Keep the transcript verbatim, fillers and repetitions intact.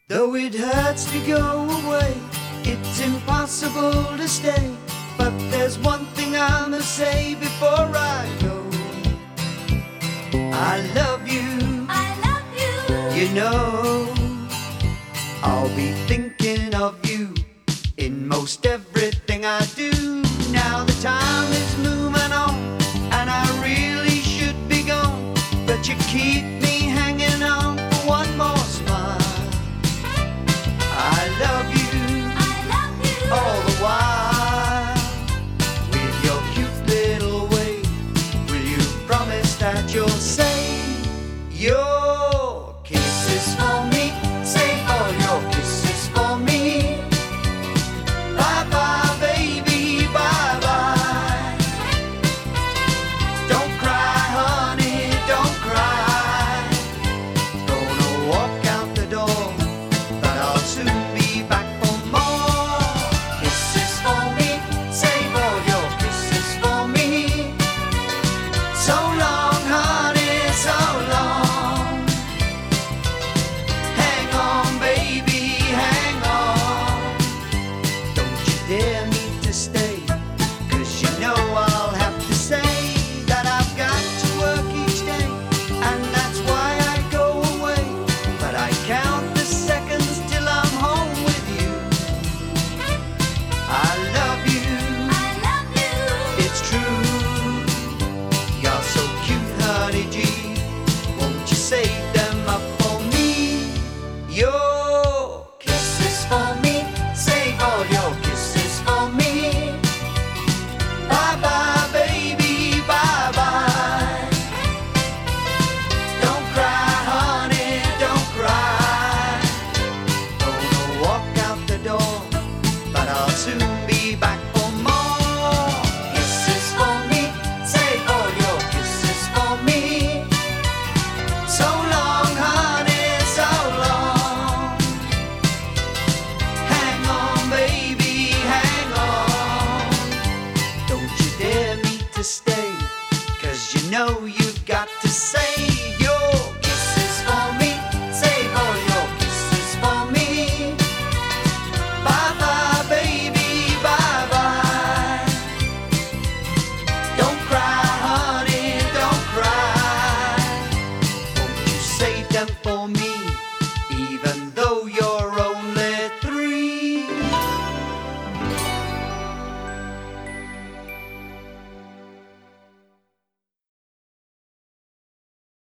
Though it hurts to go away, it's impossible to stay. But there's one thing I must say before I go. I love you, I love you. you know. I'll be thinking of you in most everything I do. Now the time is moving on, and I really should be gone, but you keep me hanging on for one more smile. I love you, I love you. all the while. With your cute little way, will you promise that you'll say your kisses for me? Save all your kisses for me. Bye bye, baby, bye bye. Don't cry, honey, don't cry. Gonna walk out the door, but I'll soon be back for more kisses for me. Save all your kisses for me. So long, honey, so long. Hang on, baby, hang on. Don't you dare me to stay, 'cause you know I'll have to say that I've got to work each day, and that's why I go away. But I count the seconds till I'm home with you. I love you, I love you. it's true. You're so cute, honey G. Won't you save them up for me? Your kisses for me. Save all your kisses for me. Bye bye, baby, bye bye. Don't cry, honey, don't cry. Gonna walk out the door, but I'll soon be back for more kisses for me. Save all your kisses for me. So long, honey, so long. Hang on, baby, hang on. Don't you dare me to stay, 'cause you know you've got to say